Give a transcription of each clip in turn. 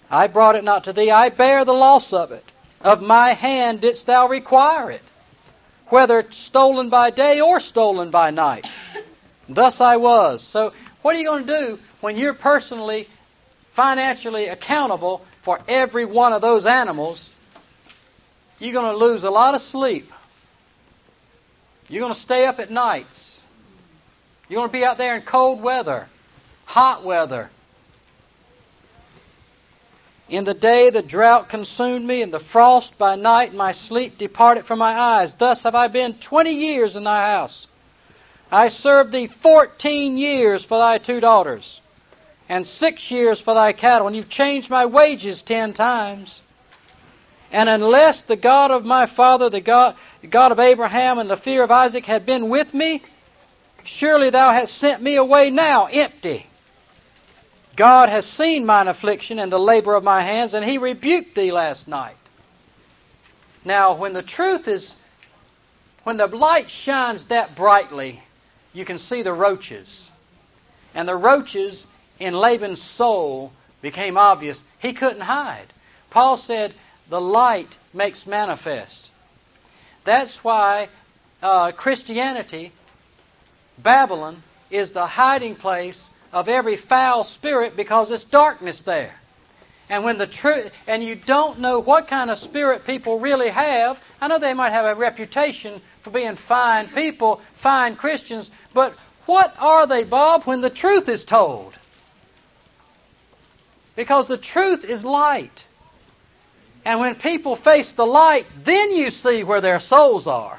I brought it not to thee. I bear the loss of it. Of my hand didst thou require it, whether stolen by day or stolen by night. Thus I was. So what are you going to do when you're personally, financially accountable for every one of those animals? You're going to lose a lot of sleep. You're going to stay up at nights. You're going to be out there in cold weather, hot weather. In the day the drought consumed me, and the frost by night, and my sleep departed from my eyes. Thus have I been 20 years in thy house. I served thee 14 years for thy 2 daughters, and 6 years for thy cattle, and you've changed my wages 10 times. And unless the God of my father, the God of Abraham, and the fear of Isaac had been with me, surely thou hast sent me away now empty. God has seen mine affliction and the labor of my hands, and He rebuked thee last night. Now, when the light shines that brightly, you can see the roaches. And the roaches in Laban's soul became obvious. He couldn't hide. Paul said, the light makes manifest. That's why Christianity, Babylon, is the hiding place of every foul spirit, because it's darkness there. And when the truth, and you don't know what kind of spirit people really have. I know they might have a reputation for being fine people, fine Christians, but what are they, Bob, when the truth is told? Because the truth is light. And when people face the light, then you see where their souls are.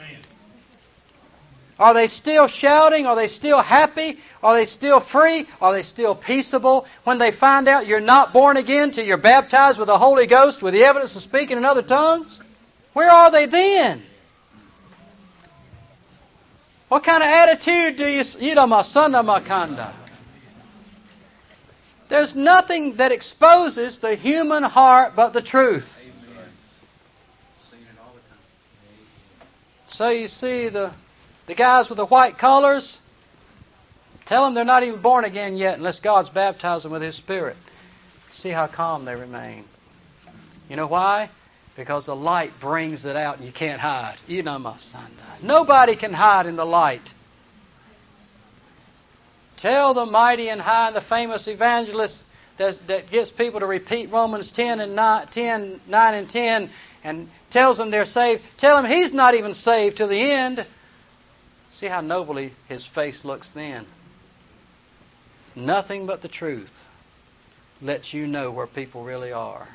Are they still shouting? Are they still happy? Are they still free? Are they still peaceable? When they find out you're not born again till you're baptized with the Holy Ghost with the evidence of speaking in other tongues? Where are they then? What kind of attitude do you... There's nothing that exposes the human heart but the truth. So you see the guys with the white collars, tell them they're not even born again yet unless God's baptized them with His Spirit. See how calm they remain. You know why? Because the light brings it out and you can't hide. Nobody can hide in the light. Tell the mighty and high and the famous evangelist that gets people to repeat Romans 10 and 9 and 10 and tells them they're saved. Tell him he's not even saved to the end. See how nobly his face looks then. Nothing but the truth lets you know where people really are.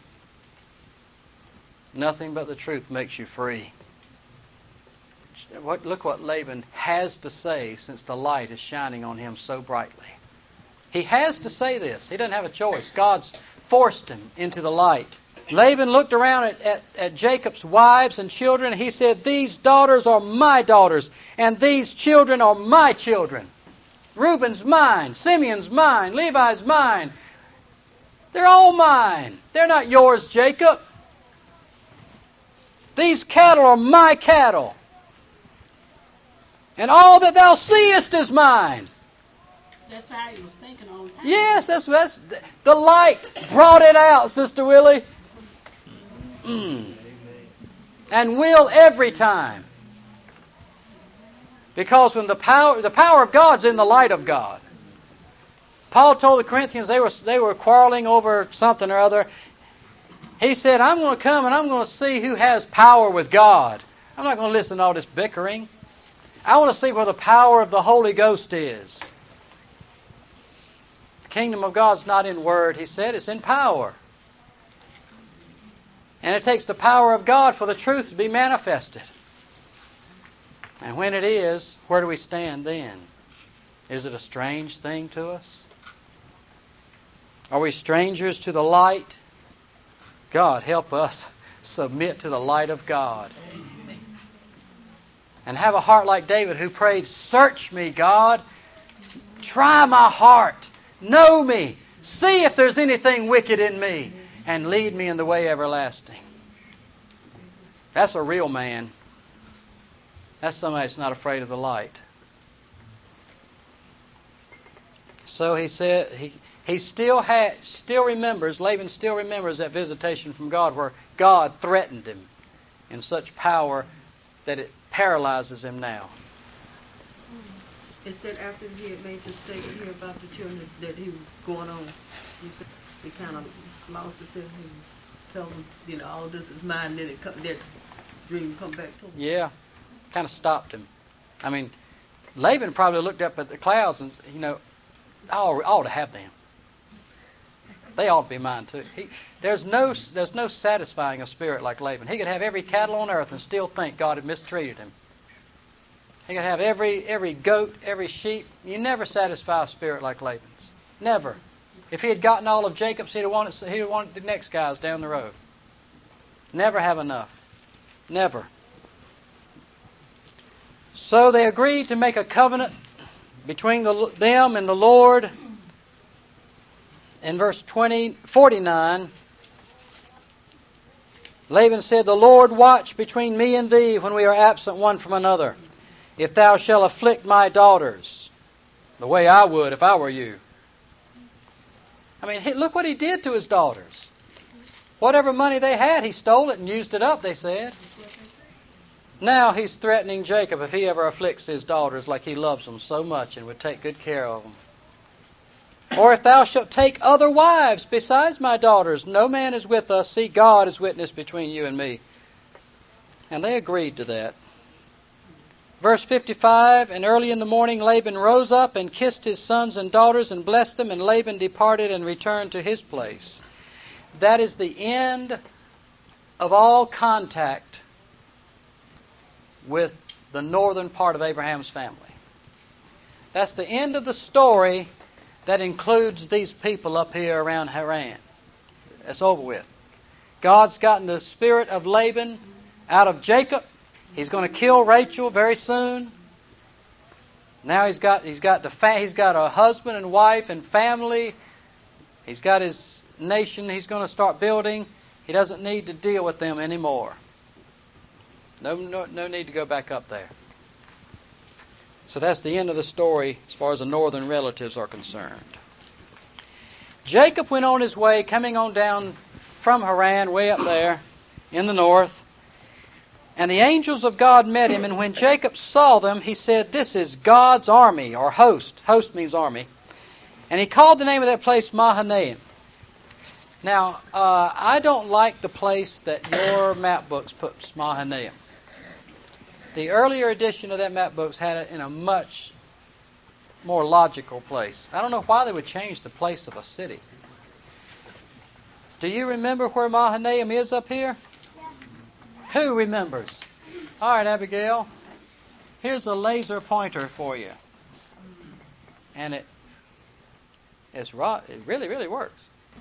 Nothing but the truth makes you free. Look what Laban has to say, since the light is shining on him so brightly. He has to say this. He doesn't have a choice. God's forced him into the light. Laban looked around at Jacob's wives and children, and he said, these daughters are my daughters, and these children are my children. Reuben's mine, Simeon's mine, Levi's mine. They're all mine. They're not yours, Jacob. These cattle are my cattle. And all that thou seest is mine. That's how he was thinking all the time. Yes, that's the light brought it out, Sister Willie. And will every time. Because when the power of God's in the light of God. Paul told the Corinthians they were quarreling over something or other. He said, I'm going to come and I'm going to see who has power with God. I'm not going to listen to all this bickering. I want to see where the power of the Holy Ghost is. The kingdom of God's not in word, he said, it's in power. And it takes the power of God for the truth to be manifested. And when it is, where do we stand then? Is it a strange thing to us? Are we strangers to the light? God, help us submit to the light of God. And have a heart like David, who prayed, search me, God. Try my heart. Know me. See if there's anything wicked in me. And lead me in the way everlasting. That's a real man. That's somebody that's not afraid of the light. So he said, He still remembers, Laban still remembers that visitation from God where God threatened him in such power that it paralyzes him now. It said after he had made the statement here about the children that he was going on, he kind of lost it. He told him, all this is mine. Then that dream come back to him. Yeah, kind of stopped him. I mean, Laban probably looked up at the clouds and, I ought to have them. They ought to be mine too. There's no satisfying a spirit like Laban. He could have every cattle on earth and still think God had mistreated him. He could have every goat, every sheep. You never satisfy a spirit like Laban's. Never. If he had gotten all of Jacob's, he'd have wanted the next guys down the road. Never have enough. Never. So they agreed to make a covenant between them and the Lord. In verse 49, Laban said, "The Lord watch between me and thee when we are absent one from another. If thou shalt afflict my daughters, the way I would if I were you." I mean, look what he did to his daughters. Whatever money they had, he stole it and used it up, they said. Now he's threatening Jacob if he ever afflicts his daughters like he loves them so much and would take good care of them. "Or if thou shalt take other wives besides my daughters, no man is with us. See, God is witness between you and me." And they agreed to that. Verse 55, "And early in the morning Laban rose up and kissed his sons and daughters and blessed them, and Laban departed and returned to his place." That is the end of all contact with the northern part of Abraham's family. That's the end of the story that includes these people up here around Haran. It's over with. God's gotten the spirit of Laban out of Jacob. He's going to kill Rachel very soon. Now he's got a husband and wife and family. He's got his nation he's going to start building. He doesn't need to deal with them anymore. No need to go back up there. So that's the end of the story as far as the northern relatives are concerned. Jacob went on his way, coming on down from Haran, way up there in the north. And the angels of God met him, and when Jacob saw them, he said, "This is God's army," or host. Host means army. And he called the name of that place Mahanaim. Now, I don't like the place that your map books puts Mahanaim. The earlier edition of that map books had it in a much more logical place. I don't know why they would change the place of a city. Do you remember where Mahanaim is up here? Who remembers? All right, Abigail. Here's a laser pointer for you. And it really, really works.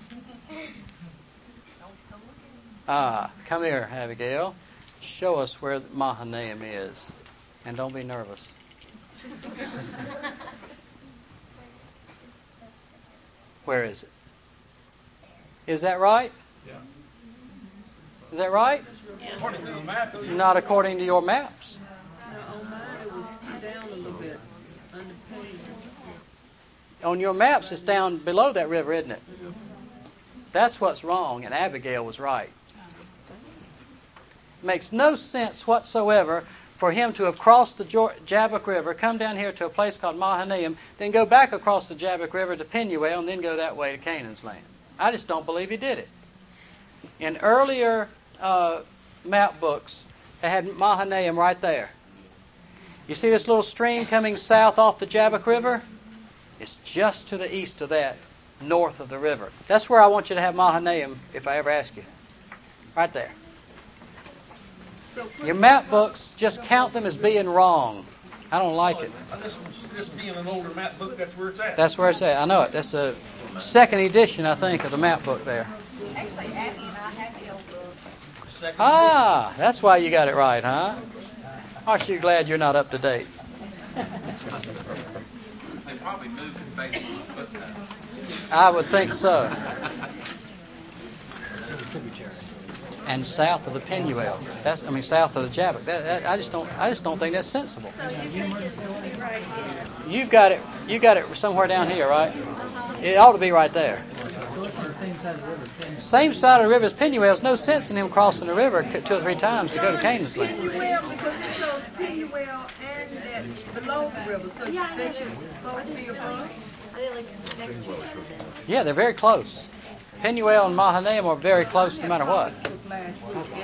Come here, Abigail. Show us where Mahanaim is. And don't be nervous. Where is it? Is that right? Yeah. Is that right? According to the map. Not according to your maps. No, on mine it was down a little bit, underpaid. On your maps, it's down below that river, isn't it? That's what's wrong, and Abigail was right. Makes no sense whatsoever for him to have crossed the Jabbok River, come down here to a place called Mahanaim, then go back across the Jabbok River to Penuel, and then go that way to Canaan's land. I just don't believe he did it. In earlier map books, they had Mahanaim right there. You see this little stream coming south off the Jabbok River? It's just to the east of that, north of the river. That's where I want you to have Mahanaim if I ever ask you. Right there. Your map books, just count them as being wrong. I don't like it. This being an older map book, that's where it's at. That's where it's at. I know it. That's a second edition, I think, of the map book there. Actually, Abby and I have the old book. Ah, that's why you got it right, huh? Aren't you glad you're not up to date? They probably moved it based on the footnote. I would think so. And south of the Penuel. South of the Jabbok. I just don't think that's sensible. So you think it's right here? You got it somewhere down here, right? It ought to be right there. So it's on the same side of the river. Same side of the river as Penuel. There's no sense in him crossing the river 2 or 3 times to go to Canaan's land. Penuel, because it shows Penuel and that below the river, so they should both be above. Are they like next to each other? Yeah, they're very close. Penuel and Mahanaim are very close no matter what. And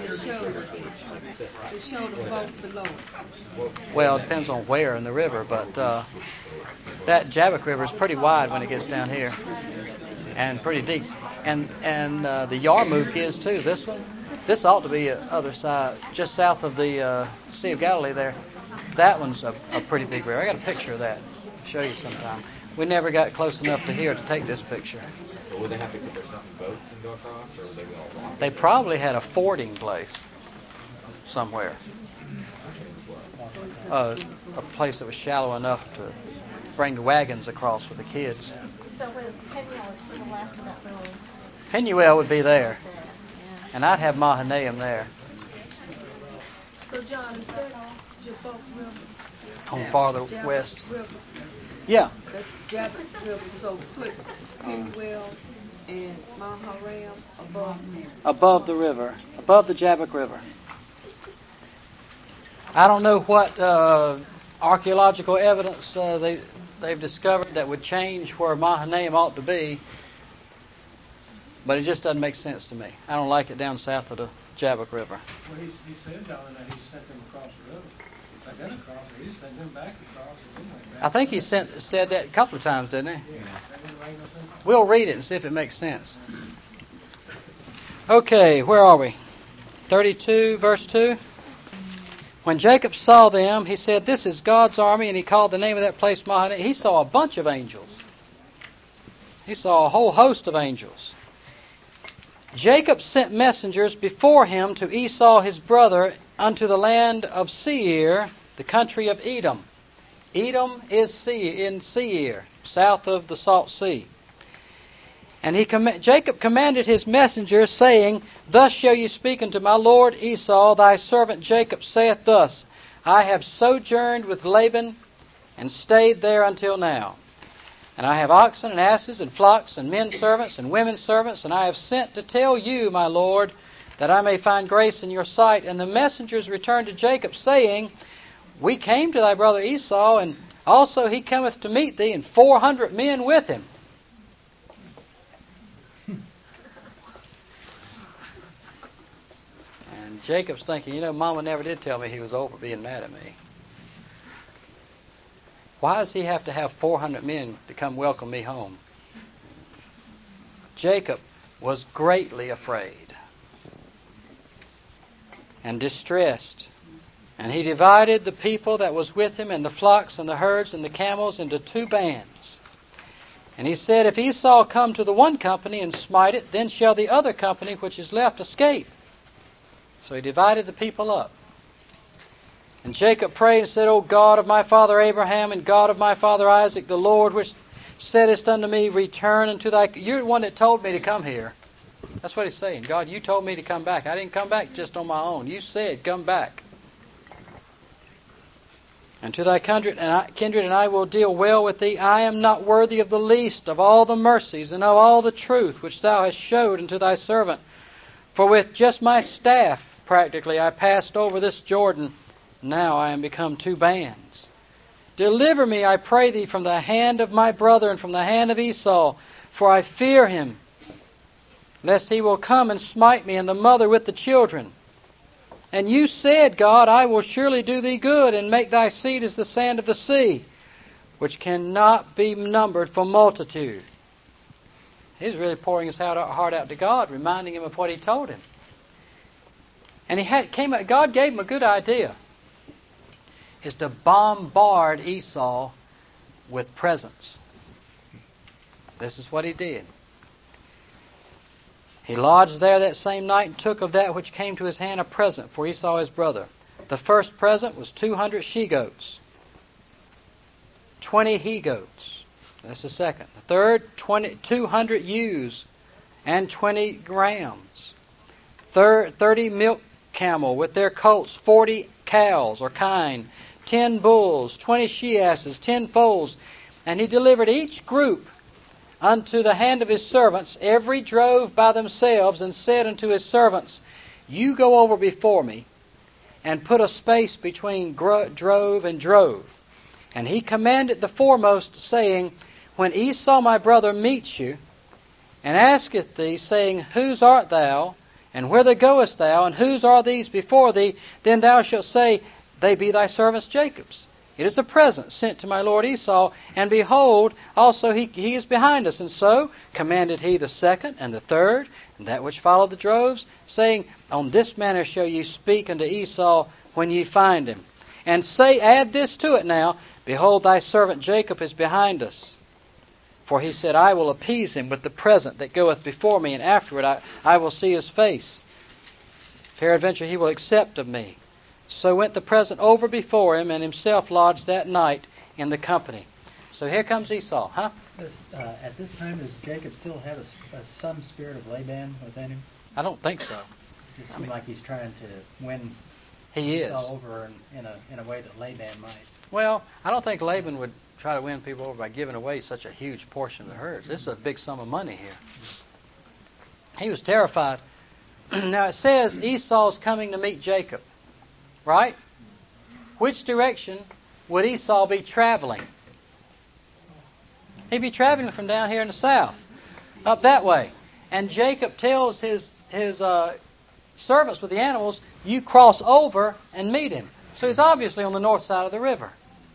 it showed them both below. Well, it depends on where in the river, but that Jabbok River is pretty wide when it gets down here, and pretty deep. And the Yarmouk is too. This ought to be the other side, just south of the Sea of Galilee there. That one's a pretty big river. I got a picture of that. I'll show you sometime. We never got close enough to here to take this picture. But would they have to put their stuff in boats and go across, or would they go all walk? They probably had a fording place somewhere. A place that was shallow enough to bring the wagons across with the kids. So with Penuel, it's to the left of that little... Penuel would be there, Yeah. and I'd have Mahanaim there So John, is that Jabbok River? on farther Jabbok west. River. Yeah, That's Jabbok River. So put Penuel and Mahanaim above the river, above the Jabbok River. I don't know what archaeological evidence they've discovered that would change where Mahanaim ought to be, but it just doesn't make sense to me. I don't like it down south of the Jabbok River. Well, he said down there he sent them across the river. If they didn't cross, he sent them back across. I think he said that a couple of times, didn't he? Yeah. That didn't make no sense. We'll read it and see if it makes sense. Okay, where are we? 32, verse 2. When Jacob saw them, he said, "This is God's army," and he called the name of that place Mahanaim. He saw a bunch of angels. He saw a whole host of angels. Jacob sent messengers before him to Esau his brother unto the land of Seir, the country of Edom. Edom is in Seir, south of the Salt Sea. And Jacob commanded his messengers, saying, "Thus shall you speak unto my lord Esau, thy servant Jacob saith thus, I have sojourned with Laban, and stayed there until now. And I have oxen and asses and flocks and men servants and women servants, and I have sent to tell you, my lord, that I may find grace in your sight." And the messengers returned to Jacob, saying, "We came to thy brother Esau, and also he cometh to meet thee, and 400 men with him." And Jacob's thinking, Mama never did tell me he was over being mad at me. Why does he have to have 400 men to come welcome me home? Jacob was greatly afraid and distressed. And he divided the people that was with him, and the flocks and the herds and the camels, into 2 bands. And he said, "If Esau come to the one company and smite it, then shall the other company which is left escape." So he divided the people up. And Jacob prayed and said, "O God of my father Abraham and God of my father Isaac, the Lord which saidest unto me, return unto thy..." You're the one that told me to come here. That's what he's saying. God, you told me to come back. I didn't come back just on my own. You said, come back. "And to thy kindred, and I will deal well with thee. I am not worthy of the least of all the mercies and of all the truth which thou hast showed unto thy servant. For with just my staff, practically, I passed over this Jordan. Now I am become 2 bands. Deliver me, I pray thee, from the hand of my brother and from the hand of Esau, for I fear him, lest he will come and smite me and the mother with the children. And you said, God, I will surely do thee good, and make thy seed as the sand of the sea, which cannot be numbered for multitude." He's really pouring his heart out to God, reminding him of what he told him. And God gave him a good idea, is to bombard Esau with presents. This is what he did. He lodged there that same night and took of that which came to his hand a present for Esau his brother. The first present was 200 she-goats, 20 he-goats. That's the second. The third, 200 ewes and 20 rams. 30 milk camel with their colts, 40 cows or kine, 10 bulls, 20 she-asses, 10 foals. And he delivered each group unto the hand of his servants every drove by themselves, and said unto his servants, You go over before me, and put a space between drove and drove. And he commanded the foremost, saying, When Esau my brother meets you, and asketh thee, saying, Whose art thou? And whither goest thou? And whose are these before thee? Then thou shalt say, They be thy servants Jacob's. It is a present sent to my lord Esau, and behold, also he is behind us. And so commanded he the second and the third, and that which followed the droves, saying, On this manner shall ye speak unto Esau when ye find him. And say, add this to it now, Behold, thy servant Jacob is behind us. For he said, I will appease him with the present that goeth before me, and afterward I will see his face. Peradventure he will accept of me. So went the present over before him, and himself lodged that night in the company. So here comes Esau, huh? At this time, does Jacob still have some spirit of Laban within him? I don't think so. It seems like he's trying to win Esau over in a way that Laban might. Well, I don't think Laban would try to win people over by giving away such a huge portion of the herds. This is a big sum of money here. He was terrified. Now it says Esau's coming to meet Jacob. Right? Which direction would Esau be traveling? He'd be traveling from down here in the south, up that way. And Jacob tells his servants with the animals, you cross over and meet him. So he's obviously on the north side of the river.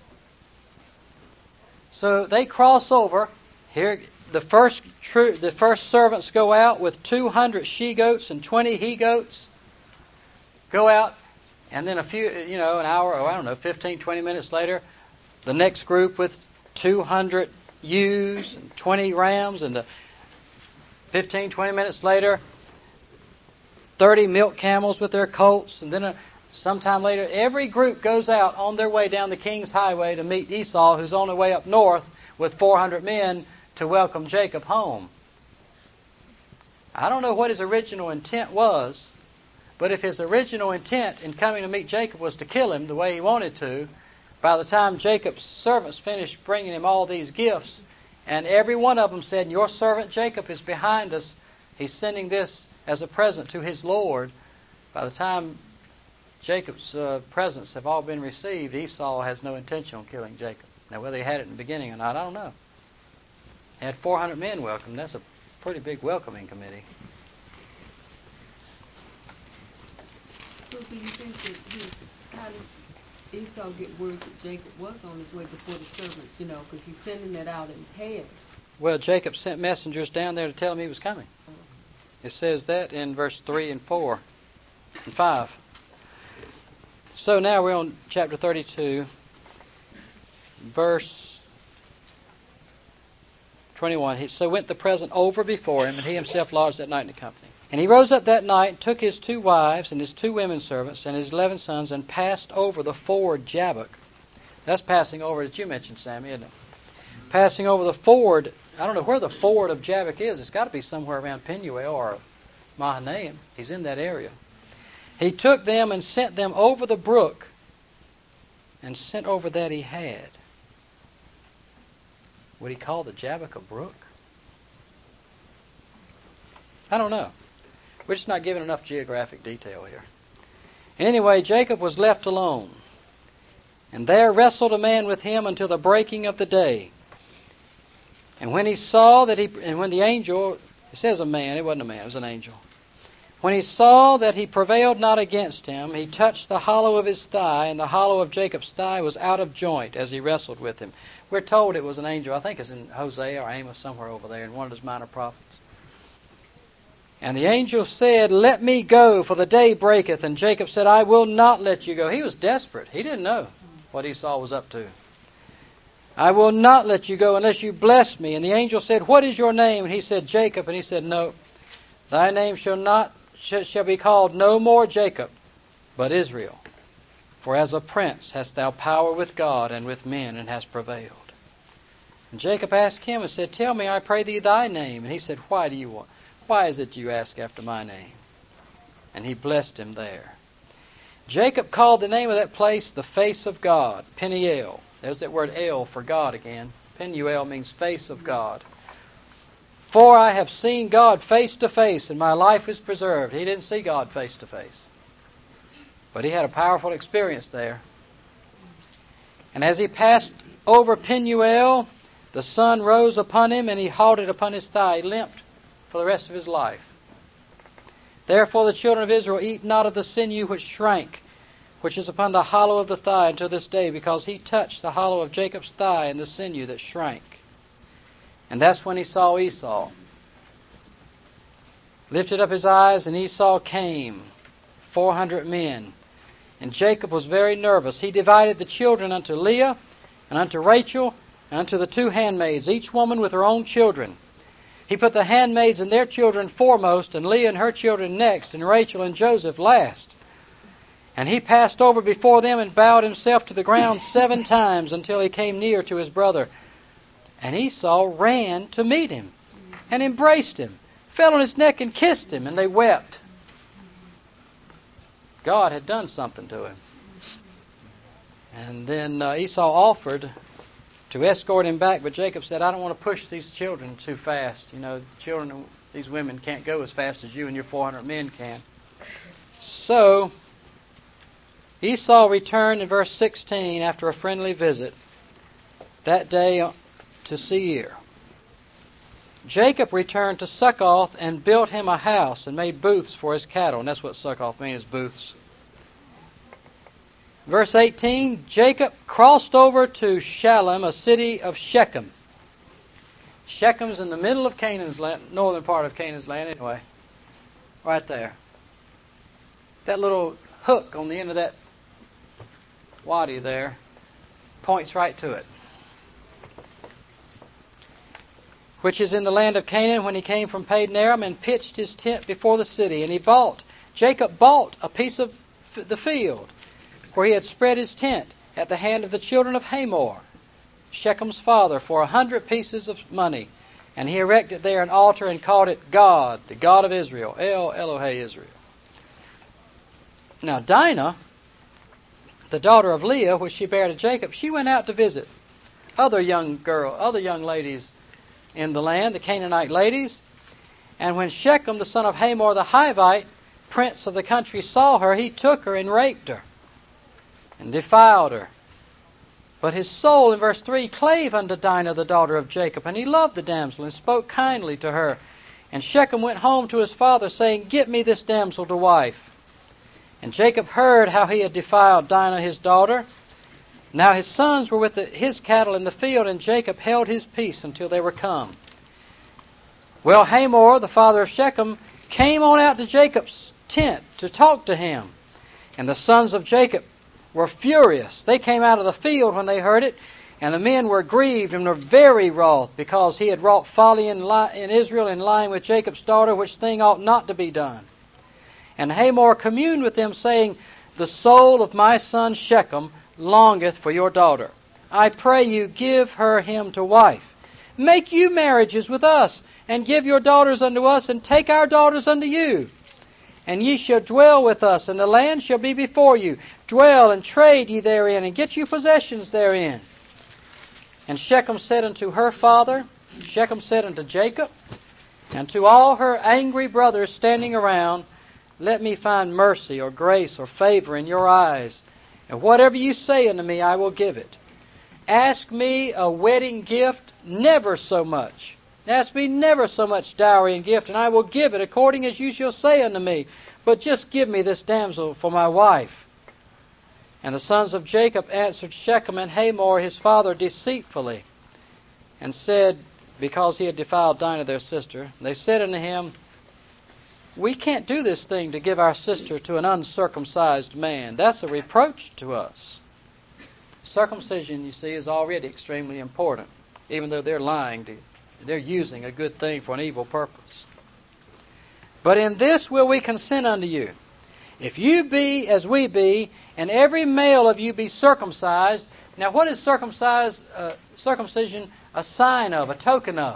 So they cross over. Here, the first servants go out with 200 she-goats and 20 he-goats. Go out. And then an hour, or I don't know, 15, 20 minutes later, the next group with 200 ewes and 20 rams, and 15, 20 minutes later, 30 milk camels with their colts, and then sometime later, every group goes out on their way down the King's Highway to meet Esau, who's on the way up north with 400 men to welcome Jacob home. I don't know what his original intent was, but if his original intent in coming to meet Jacob was to kill him the way he wanted to, by the time Jacob's servants finished bringing him all these gifts, and every one of them said, Your servant Jacob is behind us, he's sending this as a present to his Lord. By the time Jacob's presents have all been received, Esau has no intention on killing Jacob. Now, whether he had it in the beginning or not, I don't know. He had 400 men welcomed. That's a pretty big welcoming committee. So do you think that how did Esau get word that Jacob was on his way before the servants, because he's sending it out in pairs? Well, Jacob sent messengers down there to tell him he was coming. It says that in verse 3 and 4 and 5. So now we're on chapter 32, verse 21. So went the present over before him, and he himself lodged that night in the company. And he rose up that night, took his 2 wives and his 2 women servants and his 11 sons, and passed over the ford Jabbok. That's passing over, as you mentioned, Sammy, isn't it? Passing over the ford. I don't know where the ford of Jabbok is. It's got to be somewhere around Penuel or Mahanaim. He's in that area. He took them and sent them over the brook, and sent over that he had. Would he call the Jabbok a brook? I don't know. We're just not given enough geographic detail here. Anyway, Jacob was left alone, and there wrestled a man with him until the breaking of the day. And when he saw that when the angel, it says a man, it wasn't a man, it was an angel. When he saw that he prevailed not against him, he touched the hollow of his thigh, and the hollow of Jacob's thigh was out of joint as he wrestled with him. We're told it was an angel. I think it's in Hosea or Amos, somewhere over there, in one of his minor prophets. And the angel said, Let me go, for the day breaketh. And Jacob said, I will not let you go. He was desperate. He didn't know what Esau was up to. I will not let you go unless you bless me. And the angel said, What is your name? And he said, Jacob. And he said, No, thy name shall be called no more Jacob, but Israel. For as a prince hast thou power with God and with men, and hast prevailed. And Jacob asked him and said, Tell me, I pray thee, thy name. And he said, Why is it you ask after my name? And he blessed him there. Jacob called the name of that place the face of God, Peniel. There's that word El for God again. Penuel means face of God. For I have seen God face to face, and my life is preserved. He didn't see God face to face, but he had a powerful experience there. And as he passed over Penuel, the sun rose upon him, and he halted upon his thigh. He limped for the rest of his life. Therefore the children of Israel eat not of the sinew which shrank, which is upon the hollow of the thigh until this day, because he touched the hollow of Jacob's thigh and the sinew that shrank. And that's when he saw Esau. Lifted up his eyes, and Esau came, 400 men. And Jacob was very nervous. He divided the children unto Leah, and unto Rachel, and unto the 2 handmaids, each woman with her own children. He put the handmaids and their children foremost, and Leah and her children next, and Rachel and Joseph last. And he passed over before them and bowed himself to the ground 7 times until he came near to his brother. And Esau ran to meet him and embraced him, fell on his neck and kissed him, and they wept. God had done something to him. And then Esau offered to escort him back, but Jacob said, I don't want to push these children too fast. You know, children, these women can't go as fast as you and your 400 men can. So Esau returned in verse 16 after a friendly visit that day to Seir. Jacob returned to Succoth and built him a house and made booths for his cattle. And that's what Succoth means, booths. Verse 18, Jacob crossed over to Shalem, a city of Shechem. Shechem's in the middle of Canaan's land, northern part of Canaan's land anyway. Right there. That little hook on the end of that wadi there points right to it. Which is in the land of Canaan, when he came from Padan Aram and pitched his tent before the city. And Jacob bought a piece of the field where he had spread his tent at the hand of the children of Hamor, Shechem's father, for 100 pieces of money. And he erected there an altar and called it God, the God of Israel, El Elohe Israel. Now Dinah, the daughter of Leah, which she bare to Jacob, she went out to visit other young ladies in the land, the Canaanite ladies. And when Shechem, the son of Hamor the Hivite, prince of the country, saw her, he took her and raped her and defiled her. But his soul, in verse 3, clave unto Dinah, the daughter of Jacob, and he loved the damsel and spoke kindly to her. And Shechem went home to his father, saying, Get me this damsel to wife. And Jacob heard how he had defiled Dinah his daughter. Now his sons were with his cattle in the field, and Jacob held his peace until they were come. Well, Hamor, the father of Shechem, came on out to Jacob's tent to talk to him. And the sons of Jacob were furious. They came out of the field when they heard it, and the men were grieved and were very wroth, because he had wrought folly in Israel in lying with Jacob's daughter, which thing ought not to be done. And Hamor communed with them, saying, The soul of my son Shechem longeth for your daughter. I pray you, give her him to wife. Make you marriages with us, and give your daughters unto us, and take our daughters unto you. And ye shall dwell with us, and the land shall be before you. Dwell and trade ye therein, and get you possessions therein. And Shechem said unto her father, Shechem said unto Jacob, and to all her angry brothers standing around, Let me find mercy or grace or favor in your eyes. And whatever you say unto me, I will give it. Ask me a wedding gift, never so much. Ask me never so much dowry and gift, and I will give it according as you shall say unto me. But just give me this damsel for my wife. And the sons of Jacob answered Shechem and Hamor his father deceitfully, and said, because he had defiled Dinah their sister, they said unto him, We can't do this thing to give our sister to an uncircumcised man. That's a reproach to us. Circumcision, you see, is already extremely important, even though they're lying to you. They're using a good thing for an evil purpose. But in this will we consent unto you. If you be as we be, and every male of you be circumcised. Now what is circumcision a sign of, a token of?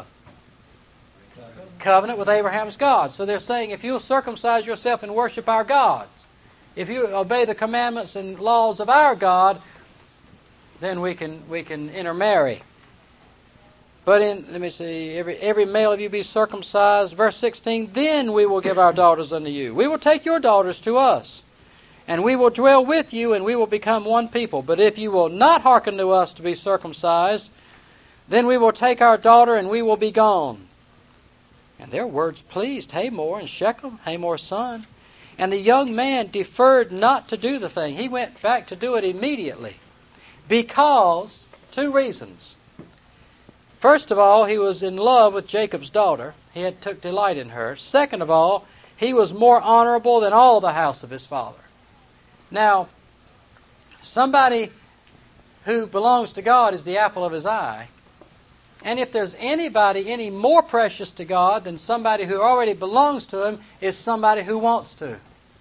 Covenant with Abraham's God. So they're saying, if you'll circumcise yourself and worship our gods, if you obey the commandments and laws of our God, then we can intermarry. But let me see, every male of you be circumcised. Verse 16, then we will give our daughters unto you. We will take your daughters to us, and we will dwell with you, and we will become one people. But if you will not hearken to us to be circumcised, then we will take our daughter, and we will be gone. And their words pleased Hamor and Shechem, Hamor's son. And the young man deferred not to do the thing. He went back to do it immediately. Because, 2 reasons. First of all, he was in love with Jacob's daughter. He had took delight in her. Second of all, he was more honorable than all the house of his father. Now, somebody who belongs to God is the apple of his eye. And if there's anybody any more precious to God than somebody who already belongs to Him, is somebody who wants to.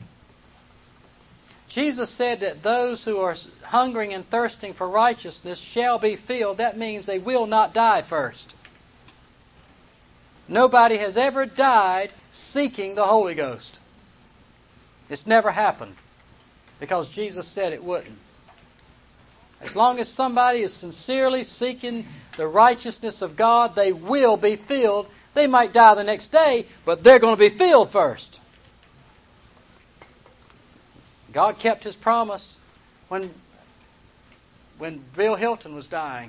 Jesus said that those who are hungering and thirsting for righteousness shall be filled. That means they will not die first. Nobody has ever died seeking the Holy Ghost. It's never happened, because Jesus said it wouldn't. As long as somebody is sincerely seeking the righteousness of God, they will be filled. They might die the next day, but they're going to be filled first. God kept His promise when Bill Hilton was dying.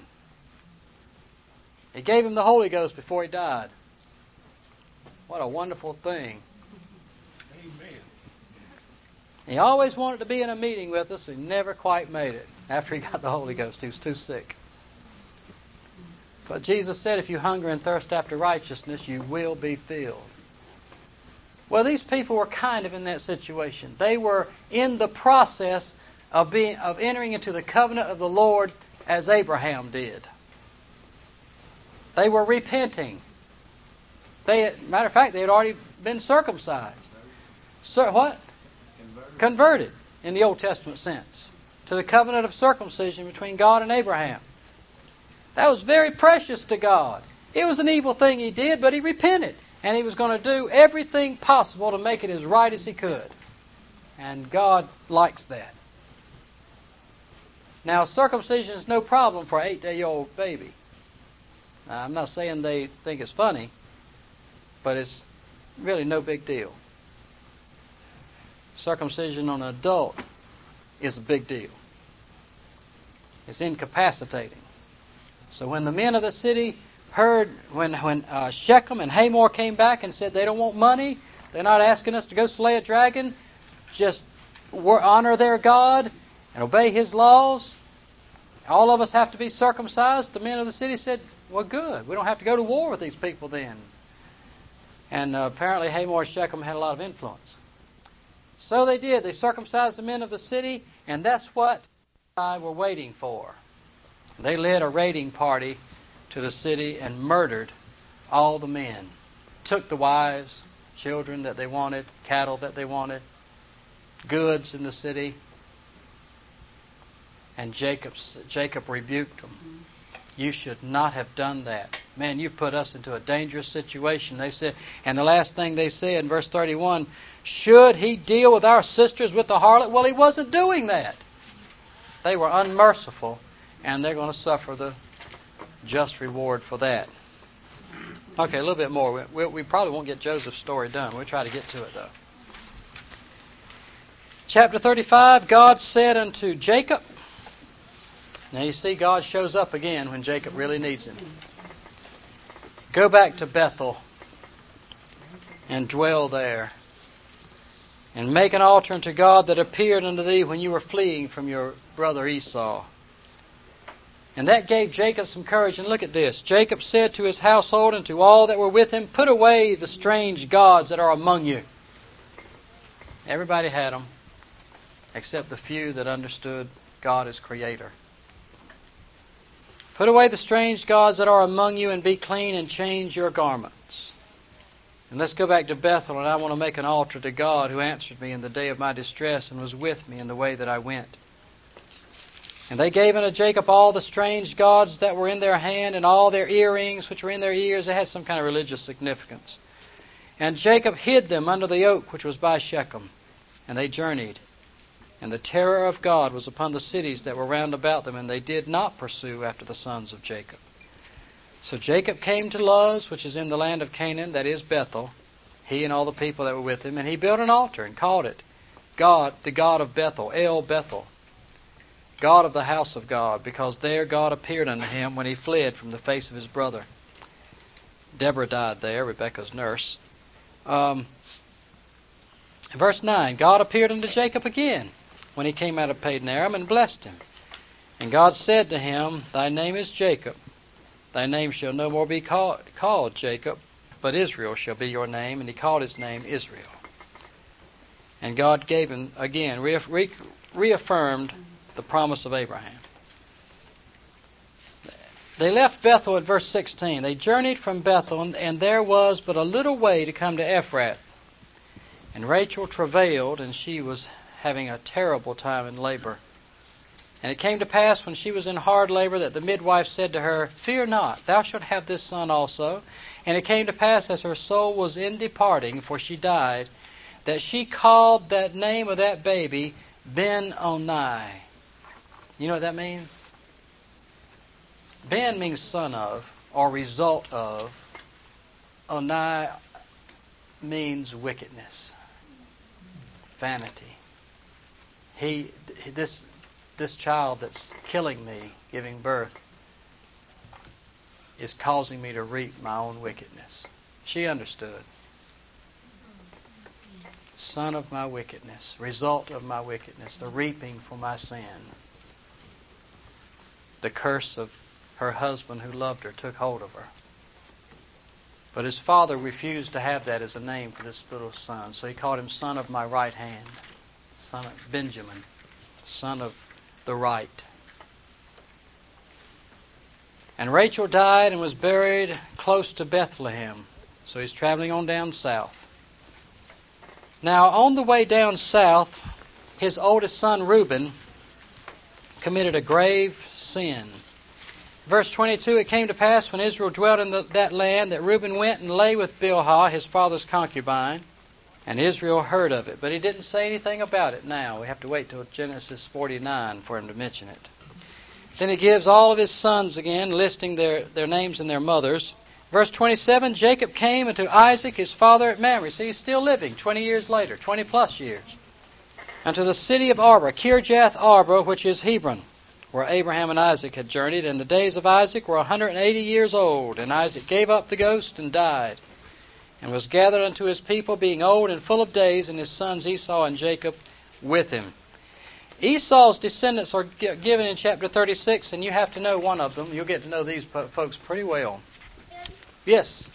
He gave him the Holy Ghost before he died. What a wonderful thing. Amen. He always wanted to be in a meeting with us, but he never quite made it. After he got the Holy Ghost, he was too sick. But Jesus said, if you hunger and thirst after righteousness, you will be filled. Well, these people were kind of in that situation. They were in the process of entering into the covenant of the Lord as Abraham did. They were repenting. Matter of fact, they had already been circumcised. What? Converted in the Old Testament sense to the covenant of circumcision between God and Abraham. That was very precious to God. It was an evil thing he did, but he repented. And he was going to do everything possible to make it as right as he could. And God likes that. Now, circumcision is no problem for an 8-day-old baby. Now, I'm not saying they think it's funny, but it's really no big deal. Circumcision on an adult is a big deal. It's incapacitating. So when the men of the city heard, when Shechem and Hamor came back and said they don't want money, they're not asking us to go slay a dragon, just honor their God and obey His laws, all of us have to be circumcised, the men of the city said, well, good. We don't have to go to war with these people then. And apparently Hamor and Shechem had a lot of influence. So they did. They circumcised the men of the city, and that's what I were waiting for. They led a raiding party to the city and murdered all the men. Took the wives, children that they wanted, cattle that they wanted, goods in the city. And Jacob rebuked them. You should not have done that. Man, you put us into a dangerous situation. They said, and the last thing they said in verse 31, should he deal with our sisters with the harlot? Well, he wasn't doing that. They were unmerciful, and they're going to suffer the just reward for that. Okay, a little bit more. We probably won't get Joseph's story done. We'll try to get to it, though. Chapter 35, God said unto Jacob. Now you see, God shows up again when Jacob really needs Him. Go back to Bethel and dwell there, and make an altar unto God that appeared unto thee when you were fleeing from your brother Esau. And that gave Jacob some courage. And look at this. Jacob said to his household and to all that were with him, put away the strange gods that are among you. Everybody had them, except the few that understood God as Creator. Put away the strange gods that are among you, and be clean, and change your garments. And let's go back to Bethel, and I want to make an altar to God, who answered me in the day of my distress and was with me in the way that I went. And they gave unto Jacob all the strange gods that were in their hand, and all their earrings which were in their ears. They had some kind of religious significance. And Jacob hid them under the oak which was by Shechem. And they journeyed. And the terror of God was upon the cities that were round about them, and they did not pursue after the sons of Jacob. So Jacob came to Luz, which is in the land of Canaan, that is Bethel, he and all the people that were with him, and he built an altar and called it God, the God of Bethel, El Bethel, God of the house of God, because there God appeared unto him when he fled from the face of his brother. Deborah died there, Rebekah's nurse. Verse 9, God appeared unto Jacob again when he came out of Padan Aram and blessed him. And God said to him, Thy name is Jacob. Thy name shall no more be called Jacob, but Israel shall be your name. And he called his name Israel. And God gave him, again, reaffirmed the promise of Abraham. They left Bethel at verse 16. They journeyed from Bethel, and there was but a little way to come to Ephrath. And Rachel travailed, and she was having a terrible time in labor. And it came to pass, when she was in hard labor, that the midwife said to her, Fear not, thou shalt have this son also. And it came to pass, as her soul was in departing, for she died, that she called that name of that baby Ben-Oni. You know what that means? Ben means son of, or result of. Oni means wickedness, vanity. This child that's killing me, giving birth, is causing me to reap my own wickedness. She understood. Son of my wickedness, result of my wickedness, the reaping for my sin. The curse of her husband who loved her took hold of her. But his father refused to have that as a name for this little son, so he called him son of my right hand, son of Benjamin, son of the right. And Rachel died and was buried close to Bethlehem. So he's traveling on down south. Now, on the way down south, his oldest son Reuben committed a grave sin. Verse 22, it came to pass when Israel dwelt in that land that Reuben went and lay with Bilhah, his father's concubine, and Israel heard of it. But he didn't say anything about it now. We have to wait till Genesis 49 for him to mention it. Then he gives all of his sons again, listing their names and their mothers. Verse 27, Jacob came unto Isaac his father at Mamre. See, he's still living 20 years later, 20 plus years. Unto the city of Arba, Kirjath Arba, which is Hebron, where Abraham and Isaac had journeyed. And the days of Isaac were 180 years old. And Isaac gave up the ghost and died, and was gathered unto his people, being old and full of days, and his sons Esau and Jacob with him. Esau's descendants are given in chapter 36, and you have to know one of them. You'll get to know these folks pretty well. Yes?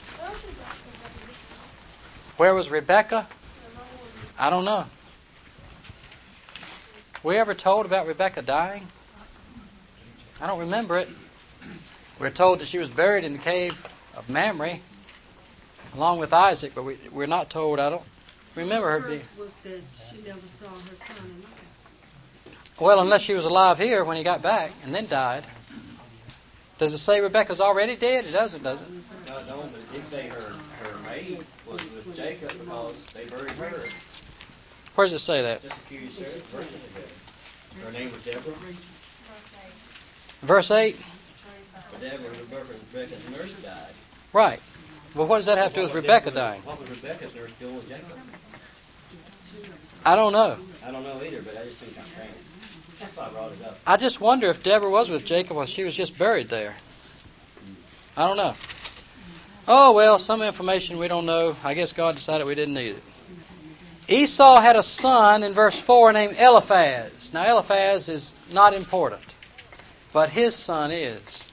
Where was Rebekah? I don't know. Were we ever told about Rebekah dying? I don't remember it. We're told that she was buried in the cave of Mamre along with Isaac, but we're not told. I don't remember her being. Was that she never saw her son in life. Well, unless she was alive here when he got back and then died. Does it say Rebekah's already dead? It doesn't, does it? No, it don't, but it did say her maid was with Jacob because they buried her. Where does it say that? Just a few verses ago. Her name was Deborah. Verse 8? But Deborah, Rebekah's nurse, died. Right. Well, what does that have to do with Rebekah dying? What was Rebekah's nurse doing with Jacob? I don't know. I don't know either, but I just think I'm strange. That's why I brought it up. I just wonder if Deborah was with Jacob or she was just buried there. I don't know. Oh, well, some information we don't know. I guess God decided we didn't need it. Esau had a son in verse 4 named Eliphaz. Now, Eliphaz is not important, but his son is.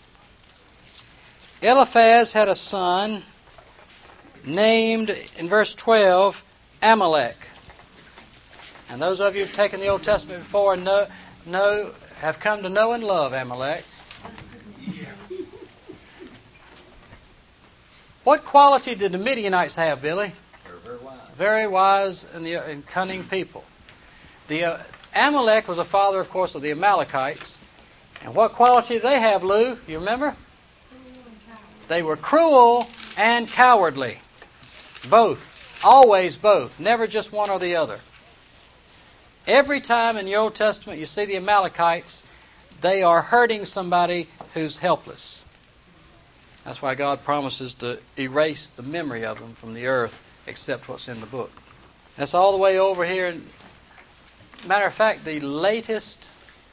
Eliphaz had a son named, in verse 12, Amalek. And those of you who have taken the Old Testament before have come to know and love Amalek. What quality did the Midianites have, Billy? Very wise and cunning people. The Amalek was a father, of course, of the Amalekites. And what quality did they have, Lou? You remember? They were cruel and cowardly. Both. Always both. Never just one or the other. Every time in the Old Testament you see the Amalekites, they are hurting somebody who's helpless. That's why God promises to erase the memory of them from the earth, except what's in the book. That's all the way over here. Matter of fact, the latest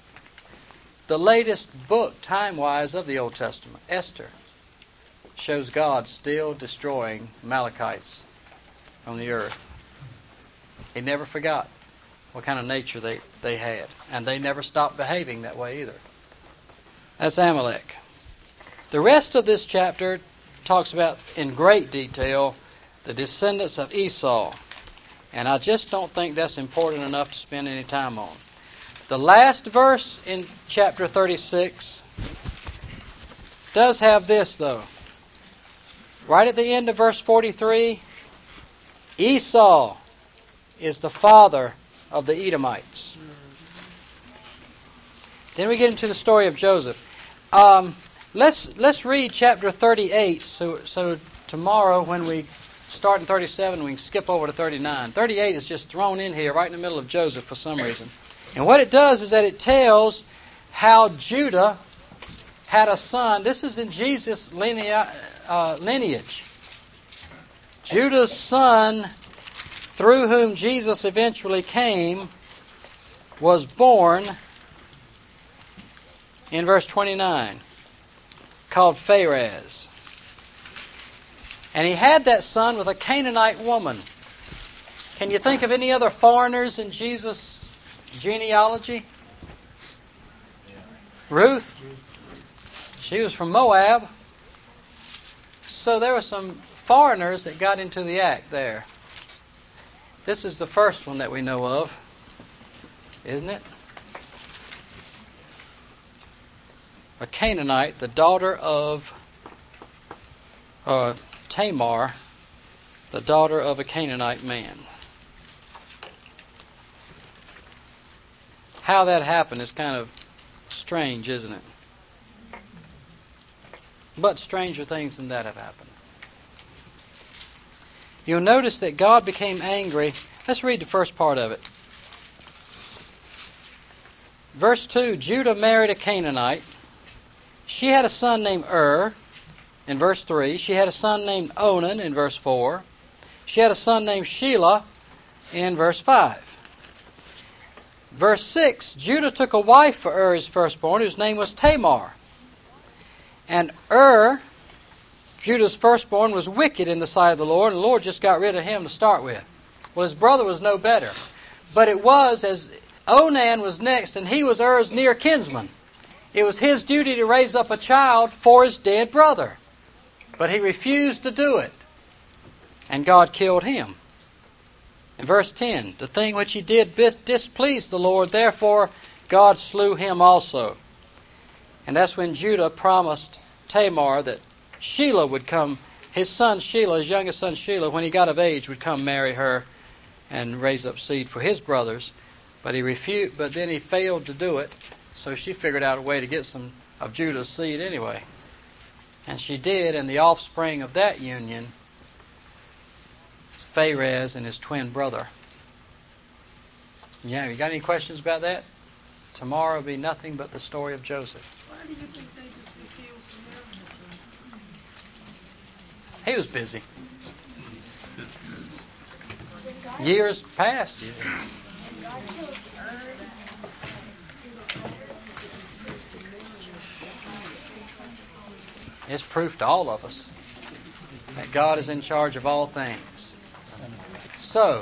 book, time-wise, of the Old Testament, Esther, shows God still destroying Amalekites from the earth. He never forgot what kind of nature they had. And they never stopped behaving that way either. That's Amalek. The rest of this chapter talks about, in great detail, the descendants of Esau. And I just don't think that's important enough to spend any time on. The last verse in chapter 36 does have this, though. Right at the end of verse 43, Esau is the father of the Edomites. Then we get into the story of Joseph. Let's read chapter 38, so tomorrow when we start in 37, we can skip over to 39. 38 is just thrown in here right in the middle of Joseph for some reason. And what it does is that it tells how Judah had a son. This is in Jesus' lineage. Judah's son, through whom Jesus eventually came, was born in verse 29, called Pharez. And he had that son with a Canaanite woman. Can you think of any other foreigners in Jesus' genealogy? Ruth. She was from Moab. So there were some foreigners that got into the act there. This is the first one that we know of, isn't it? A Canaanite, the daughter of Tamar, the daughter of a Canaanite man. How that happened is kind of strange, isn't it? But stranger things than that have happened. You'll notice that God became angry. Let's read the first part of it. Verse 2, Judah married a Canaanite. She had a son named in verse 3. She had a son named Onan in verse 4. She had a son named Shelah in verse 5. Verse 6, Judah took a wife for his firstborn, whose name was Tamar. And Judah's firstborn, was wicked in the sight of the Lord, and the Lord just got rid of him to start with. Well, his brother was no better. But it was, as Onan was next, and he was Er's near kinsman. It was his duty to raise up a child for his dead brother. But he refused to do it. And God killed him. In verse 10, the thing which he did displeased the Lord, therefore God slew him also. And that's when Judah promised Tamar that Shelah would come, his son Shelah, his youngest son Shelah, when he got of age, would come marry her and raise up seed for his brothers. But then he failed to do it, so she figured out a way to get some of Judah's seed anyway. And she did, and the offspring of that union is Pharez and his twin brother. Yeah, you got any questions about that? Tomorrow will be nothing but the story of Joseph. Why do you think they just refused to marry him? He was busy. Years passed. It's proof to all of us that God is in charge of all things. So,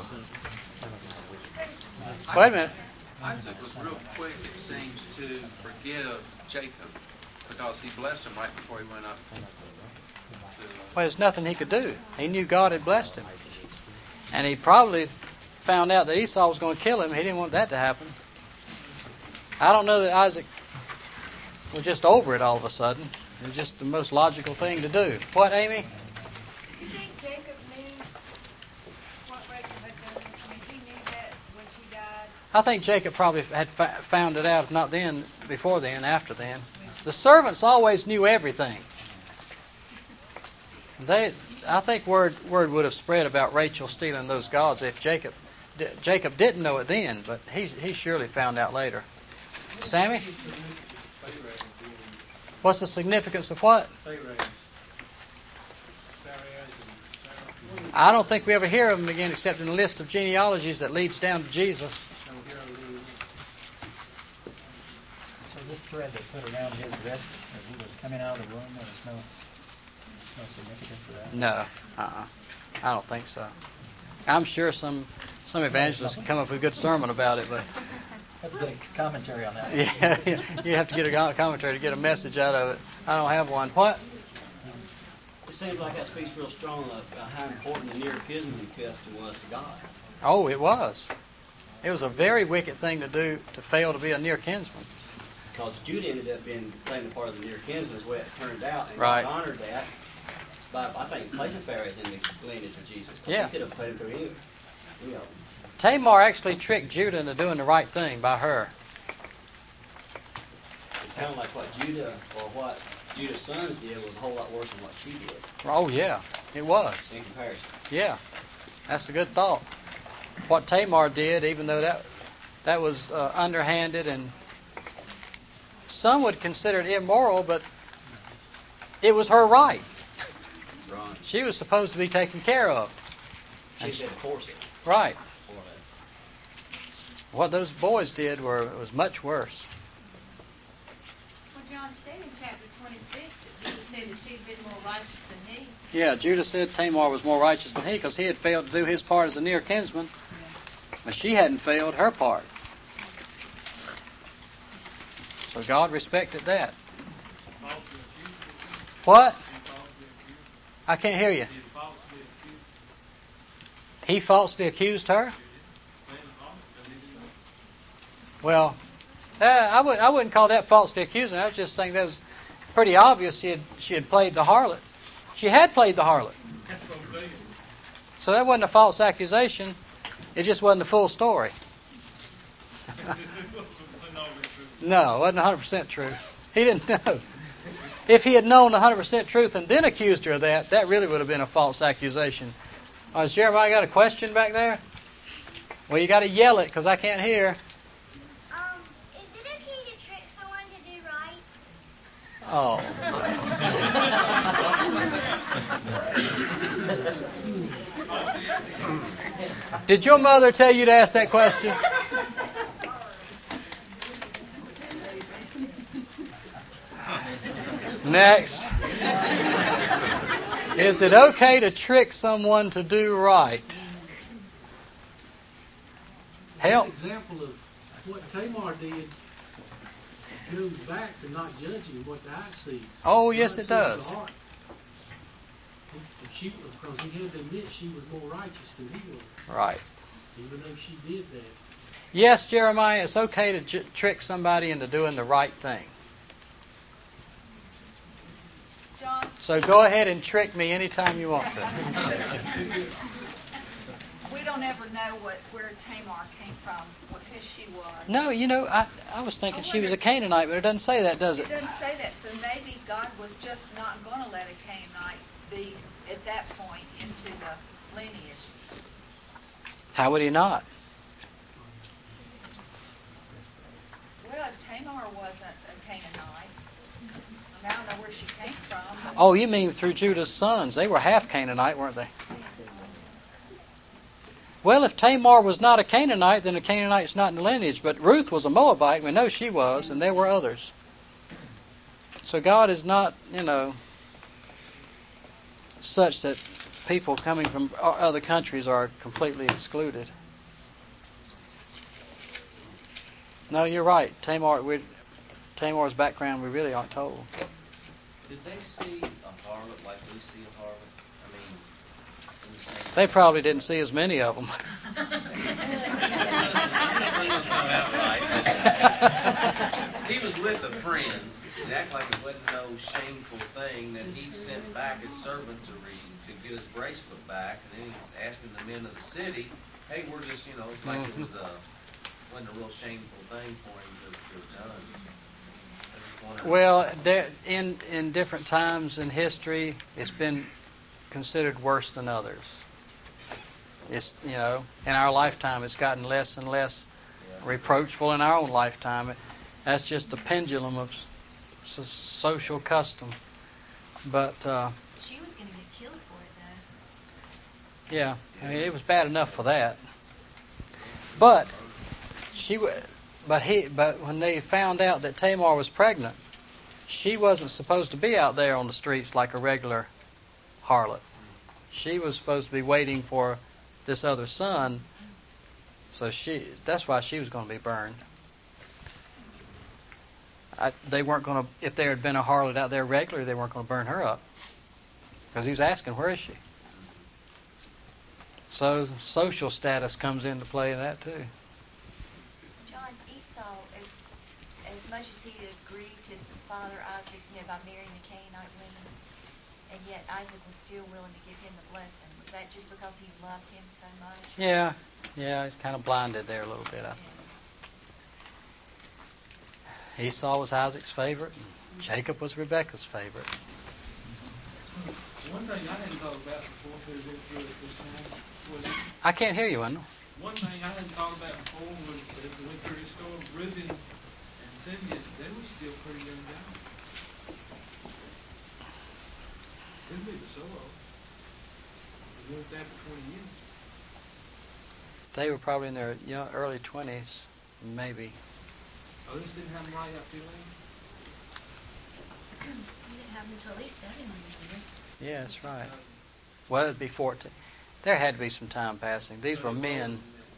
wait a minute. Isaac was real quick, it seems, to forgive Jacob because he blessed him right before he went up. Well, there's nothing he could do. He knew God had blessed him. And he probably found out that Esau was going to kill him. He didn't want that to happen. I don't know that Isaac was just over it all of a sudden. It was just the most logical thing to do. What, Amy? Do you think Jacob knew what Rachel had done? I mean, he knew that when she died. I think Jacob probably had found it out, if not then, before then, after then. The servants always knew everything. I think word would have spread about Rachel stealing those gods if Jacob didn't know it then, but he surely found out later. Sammy? What's the significance of what? I don't think we ever hear of him again except in the list of genealogies that leads down to Jesus. So this thread that put around his wrist as he was coming out of the womb, there was no significance to that? No, I don't think so. I'm sure some evangelists can come up with a good sermon about it, but Have to get a commentary on that. yeah, you have to get a commentary to get a message out of it. I don't have one. What? It seems like that speaks real strong of how important the near kinsman question was to God. Oh, it was. It was a very wicked thing to do to fail to be a near kinsman. Because Judah ended up being claiming part of the near kinsman, is the way it turned out, and Right. God honored that by, I think, placing Phares in the lineage of Jesus. 'Cause Yeah. He could have put him through any of them. Tamar actually tricked Judah into doing the right thing by her. It's kind of like what Judah, or what Judah's sons did, was a whole lot worse than what she did Oh, yeah, it was. in comparison. Yeah, that's a good thought. What Tamar did, even though that was underhanded, and some would consider it immoral, but it was her right. Right. She was supposed to be taken care of. She said to force it. Right. For that. What those boys did was much worse. Well, John said in chapter 26 that Jesus said that she'd been more righteous than he. Yeah, Judah said Tamar was more righteous than he because he had failed to do his part as a near kinsman, but she hadn't failed her part. So God respected that. What? I can't hear you. He falsely accused her? Well, I wouldn't call that falsely accusing. I was just saying that was pretty obvious she had played the harlot. She had played the harlot. So that wasn't a false accusation. It just wasn't the full story. No, it wasn't 100% true. He didn't know. If he had known 100% truth and then accused her of that, that really would have been a false accusation. Has Jeremiah got a question back there? Well, you got to yell it because I can't hear. Is it okay to trick someone to do right? Oh. Did your mother tell you to ask that question? Next. Is it okay to trick someone to do right? Help. An example of what Tamar did goes back to not judging what the eye sees. Oh, The yes, eye it sees does. the heart. Because he had to admit she was more righteous than he was, Right. even though she did that. Yes, Jeremiah, it's okay to trick somebody into doing the right thing. John, So go ahead and trick me anytime you want to. we don't ever know where Tamar came from, who she was. No, I was thinking she was a Canaanite, but it doesn't say that, does it? It doesn't say that, so maybe God was just not going to let a Canaanite be, at that point, into the lineage. How would he not? Well, if Tamar wasn't a Canaanite, I don't know where she came from. Oh, you mean through Judah's sons. They were half Canaanite, weren't they? Well, if Tamar was not a Canaanite, then a Canaanite's not in the lineage. But Ruth was a Moabite. We know she was, and there were others. So God is not, such that people coming from other countries are completely excluded. No, you're right. Tamar's background we really aren't told. Did they see a harlot like we see a harlot? I mean, in the same They probably didn't see as many of them. He was with a friend. It acted like it wasn't no shameful thing that he sent back his servant to get his bracelet back, and then he asking the men of the city, "Hey, we're just, it's like it was wasn't a real shameful thing for him to have done." Well, in different times in history, it's been considered worse than others. It's in our lifetime, it's gotten less and less reproachful in our own lifetime. That's just the pendulum of social custom. But She was going to get killed for it, Yeah, I mean, it was bad enough for that. But but when they found out that Tamar was pregnant, she wasn't supposed to be out there on the streets like a regular harlot. She was supposed to be waiting for this other son. So that's why she was going to be burned. They weren't going to, if there had been a harlot out there regularly, they weren't going to burn her up. Because he was asking, where is she? So social status comes into play in that too. John, Esau, as much as he had grieved his father Isaac, by marrying the Canaanite women, and yet Isaac was still willing to give him the blessing. Was that just because he loved him so much? Yeah, he's kind of blinded there a little bit, I think. Esau was Isaac's favorite, and Jacob was Rebekah's favorite. One thing I hadn't thought about before we went through it this time was... I can't hear you, Wendell. One thing I hadn't thought about before was, as we went through his story, Reuben and Simeon, they were still pretty young guys. Couldn't be so old. They lived there for 20 years. They were probably in their early 20s, maybe. Oh, this didn't happen right after you left? He didn't have him until at least 7 years. Yeah, that's right. Well, it'd be 14. There had to be some time passing. These were men.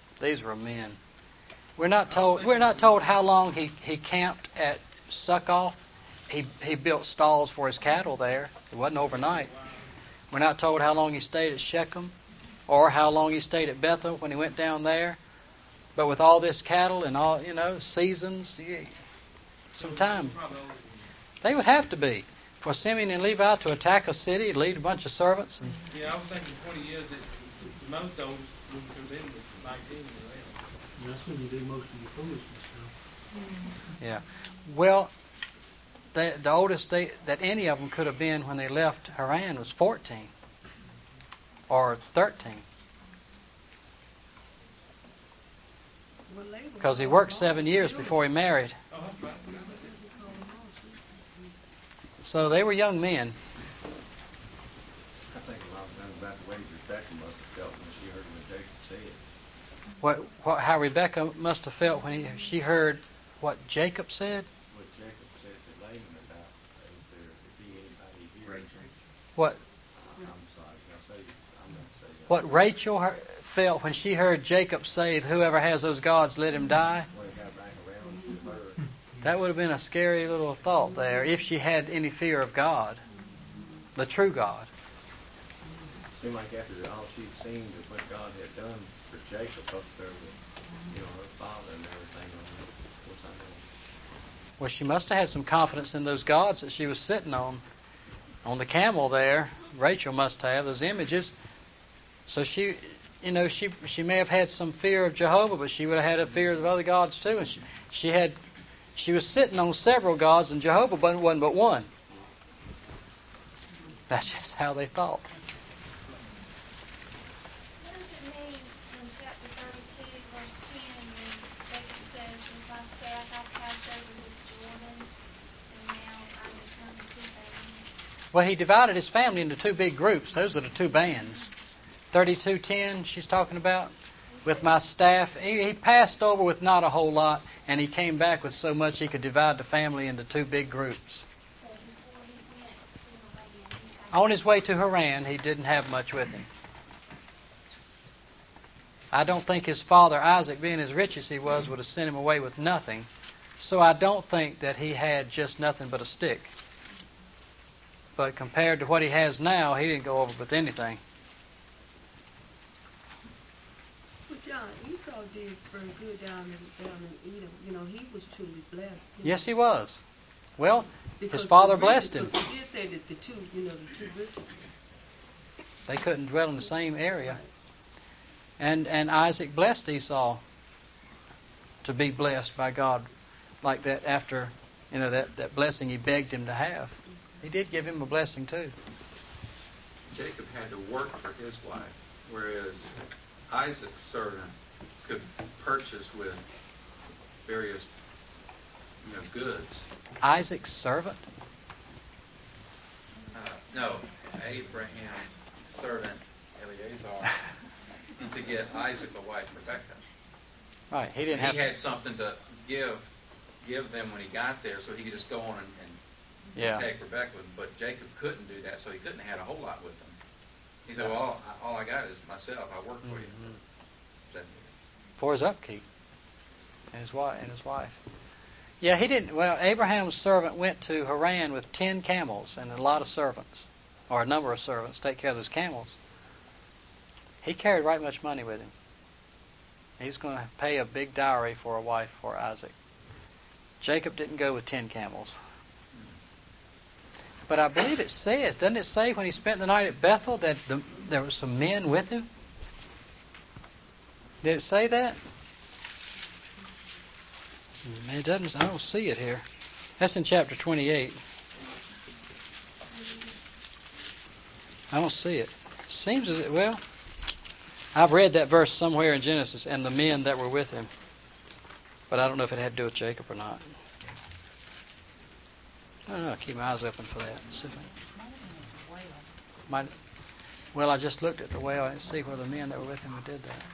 We're not told how long he camped at Succoth. He built stalls for his cattle there. It wasn't overnight. We're not told how long he stayed at Shechem or how long he stayed at Bethel when he went down there. But with all this cattle and all, seasons, some time. They would have to be. For Simeon and Levi to attack a city, lead a bunch of servants. Yeah, I was thinking 20 years, that most of those would have been 19 or That's when you do most of your foolishness stuff. Yeah. Well, the oldest that any of them could have been when they left Haran was 14 or 13. Because he worked 7 years before he married. So they were young men. I think a lot of times about the way Rebecca must have felt when she heard what Jacob said. How Rebecca must have felt when she heard what Jacob said? What Jacob said to Laban about if he anybody here. What? I'm sorry, I'm not saying that. What Rachel felt when she heard Jacob say, whoever has those gods, let him die? When he got back around to her. That would have been a scary little thought there, if she had any fear of God, the true God. It seemed like after all she'd seen of what God had done for Jacob up there with, her father and everything. Of course, I know. Well, she must have had some confidence in those gods that she was sitting on the camel there. Rachel must have those images. So she may have had some fear of Jehovah, but she would have had a fear of other gods too. And she was sitting on several gods, and Jehovah wasn't but one. That's just how they thought. What does it mean in chapter 32, verse 10, when Jacob says, "With my staff I passed over this Jordan, and now I will come to them"? Well, he divided his family into two big groups. Those are the two bands. 32:10, she's talking about. With my staff, he passed over with not a whole lot, and he came back with so much he could divide the family into two big groups. On his way to Haran, he didn't have much with him. I don't think his father Isaac, being as rich as he was, would have sent him away with nothing. So I don't think that he had just nothing but a stick. But compared to what he has now, he didn't go over with anything. But John, Esau did very good down in Edom. He was truly blessed. Yes, he was. Well, because his father blessed him. He did say that the two riches. They couldn't dwell in the same area. And Isaac blessed Esau to be blessed by God like that after, that blessing he begged him to have. He did give him a blessing too. Jacob had to work for his wife, whereas Isaac's servant could purchase with various goods. Isaac's servant? No, Abraham's servant Eleazar to get Isaac a wife, Rebekah. Right. He didn't have. He had something to give them when he got there, so he could just go on and take Rebekah. But Jacob couldn't do that, so he couldn't have had a whole lot with them. He said, "Well, all I got is myself. I work for you." For his upkeep and his wife. Yeah, he didn't. Well, Abraham's servant went to Haran with 10 camels and a lot of servants, or a number of servants, to take care of those camels. He carried right much money with him. He was going to pay a big dowry for a wife for Isaac. Jacob didn't go with 10 camels. But I believe it says, doesn't it say when he spent the night at Bethel that there were some men with him? Did it say that? It doesn't. I don't see it here. That's in chapter 28. I don't see it. Seems as well. I've read that verse somewhere in Genesis, and the men that were with him. But I don't know if it had to do with Jacob or not. I don't know. I'll keep my eyes open for that. See if well, I just looked at the whale. I didn't see where the men that were with him who did that.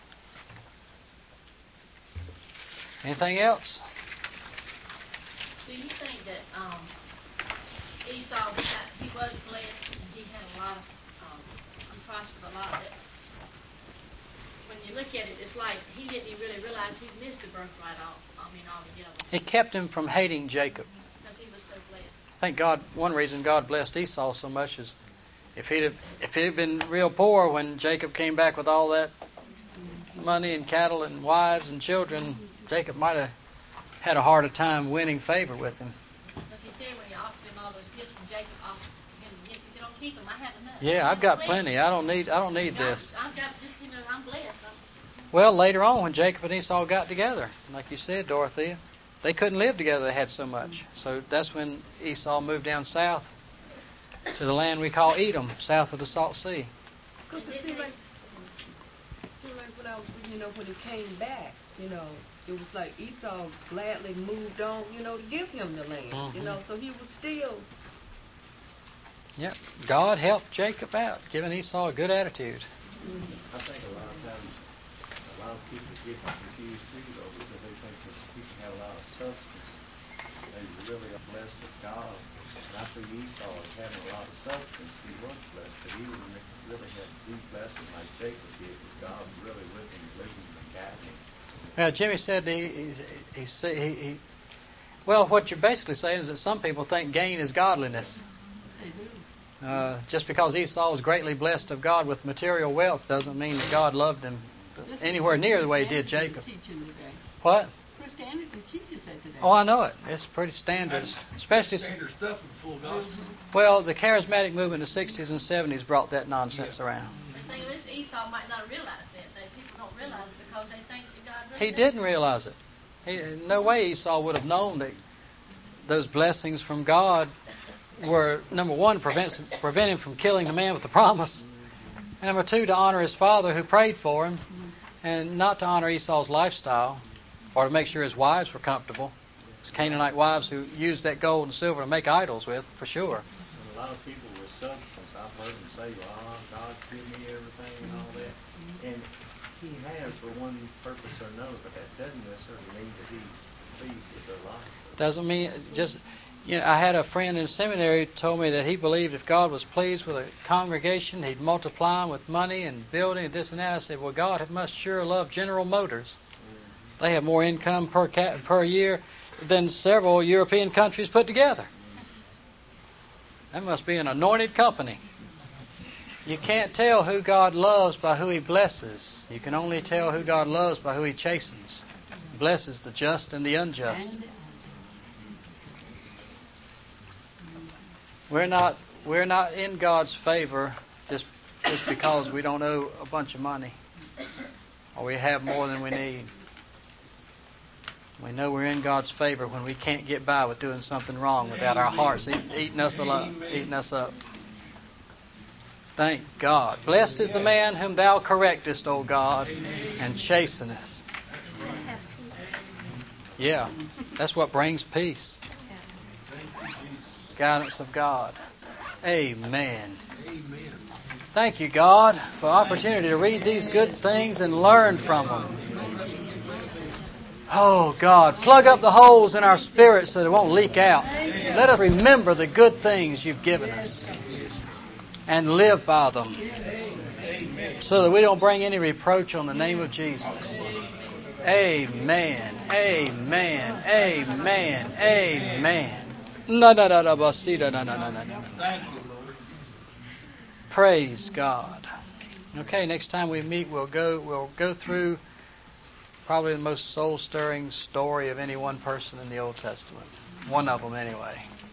Anything else? Do you think that Esau, he was blessed and he had a lot of, he prospered a lot? That when you look at it, it's like he didn't even really realize he missed the birthright altogether. It kept him from hating Jacob. Because he was so blessed. I think one reason God blessed Esau so much is if he'd have been real poor when Jacob came back with all that money and cattle and wives and children, Jacob might have had a harder time winning favor with him. Because he said when he offered him all those gifts from Jacob, offered him the gifts, he said, "Don't keep them. I have enough." Yeah, I've got plenty. I don't need this. I've got just, I'm blessed. Well, later on when Jacob and Esau got together, like you said, Dorothea, they couldn't live together. They had so much. So that's when Esau moved down south to the land we call Edom, south of the Salt Sea. Because it seemed like when I was, when he came back, it was like Esau gladly moved on, to give him the land, so he was still. Yep, God helped Jacob out, giving Esau a good attitude. I think a lot of times, a lot of people get confused too, though, because they think that people have a lot of substance. They really are blessed with God. And I think Esau is having a lot of substance. He was blessed, but he really had deep blessing like Jacob did, with God really with him, living and guiding him. Jimmy said well, what you're basically saying is that some people think gain is godliness. Just because Esau was greatly blessed of God with material wealth doesn't mean that God loved him anywhere near the way he did Jacob. What? Christianity teaches that today. Oh, I know it. It's pretty standard, especially. Standard stuff in full gospel. Well, the charismatic movement in the 60s and 70s brought that nonsense around. The thing is, Esau might not realize that. People don't realize it because they think that God really He didn't realize it. No way Esau would have known that those blessings from God were, number one, prevent him from killing the man with the promise, and number two, to honor his father who prayed for him, and not to honor Esau's lifestyle, or to make sure his wives were comfortable. His Canaanite wives who used that gold and silver to make idols with, for sure. And a lot of people with substance, I've heard them say, well, God's given me everything and all that. And He has for one purpose or another, but that doesn't necessarily mean that He's pleased with their life. Doesn't mean just. I had a friend in seminary who told me that he believed if God was pleased with a congregation, He'd multiply them with money and building and this and that. I said, well, God must sure love General Motors. They have more income per year than several European countries put together. That must be an anointed company. You can't tell who God loves by who He blesses. You can only tell who God loves by who He chastens. He blesses the just and the unjust. We're not in God's favor just because we don't owe a bunch of money or we have more than we need. We know we're in God's favor when we can't get by with doing something wrong without our hearts eating us up. Thank God. Blessed is the man whom Thou correctest, O God, and chastenest. Yeah, that's what brings peace. Guidance of God. Amen. Amen. Thank you, God, for the opportunity to read these good things and learn from them. Oh, God, plug up the holes in our spirit so they won't leak out. Let us remember the good things you've given us and live by them so that we don't bring any reproach on the name of Jesus. Amen. Amen. Amen. Amen. Praise God. Okay, next time we meet, we'll go through probably the most soul-stirring story of any one person in the Old Testament. One of them, anyway.